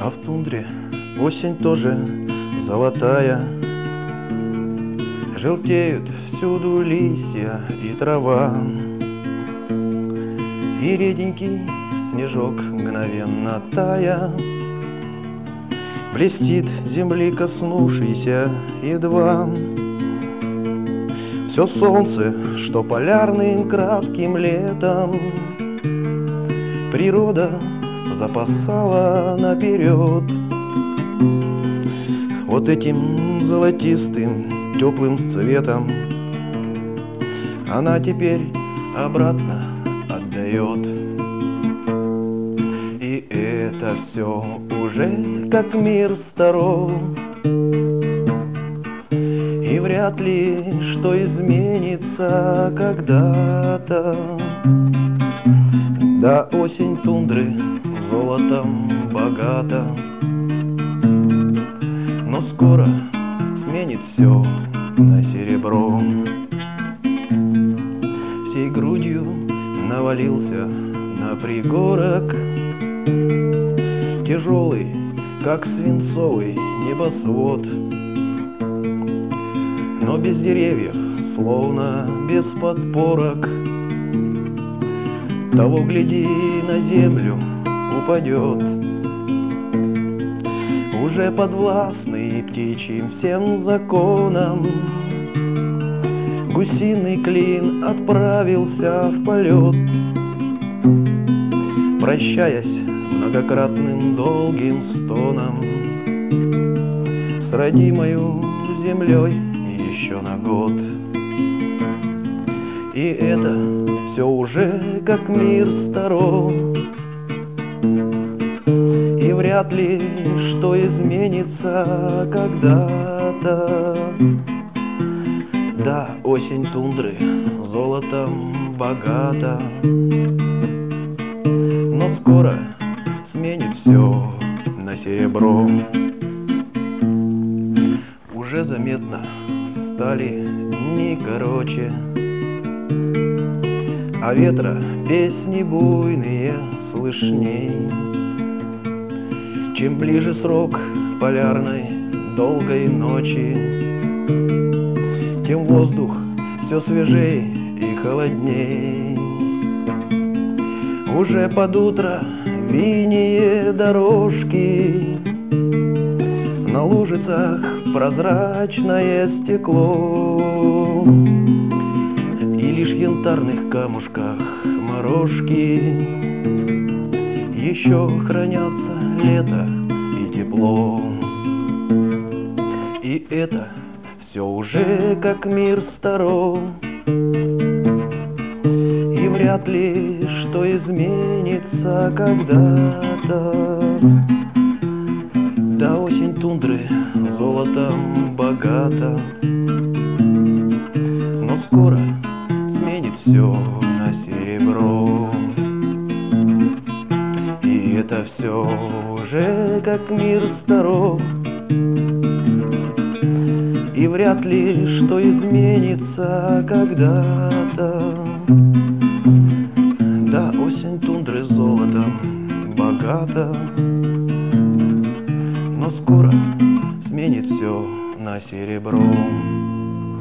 А в тундре осень тоже золотая. Желтеют всюду листья и трава, и реденький снежок, мгновенно тая, блестит земли, коснувшийся едва. Все солнце, что полярным кратким летом природа запасала наперед. Вот этим золотистым теплым цветом она теперь обратно отдает. И это все уже как мир старов, и вряд ли что изменится когда-то. Да, осень тундры золотом богата, но скоро сменит все на серебро. Всей грудью навалился на пригорок тяжелый, как свинцовый небосвод, но без деревьев, словно без подпорок. Того, гляди, на землю упадет, уже подвластный птичьим всем законам. Гусиный клин отправился в полет, прощаясь многократным долгим стоном с родимою землей еще на год. И это все уже как мир старов, и вряд ли что изменится когда-то. Да, осень тундры золотом богата, но скоро сменит все на серебро. Уже заметно стали дни короче, а ветра песни буйные слышней. Чем ближе срок полярной долгой ночи, тем воздух все свежей и холодней. Уже под утро виние дорожки, на лужицах прозрачное стекло, и лишь в янтарных камушках морожки еще хранятся лето и тепло. И это все уже как мир старов, и вряд ли что изменится когда-то. Да, осень тундры золотом богата, но скоро сменит все на серебро. И это все уже как мир старов, и вряд ли что изменится когда-то. Да, осень тундры золотом богата, но скоро сменит все на серебро.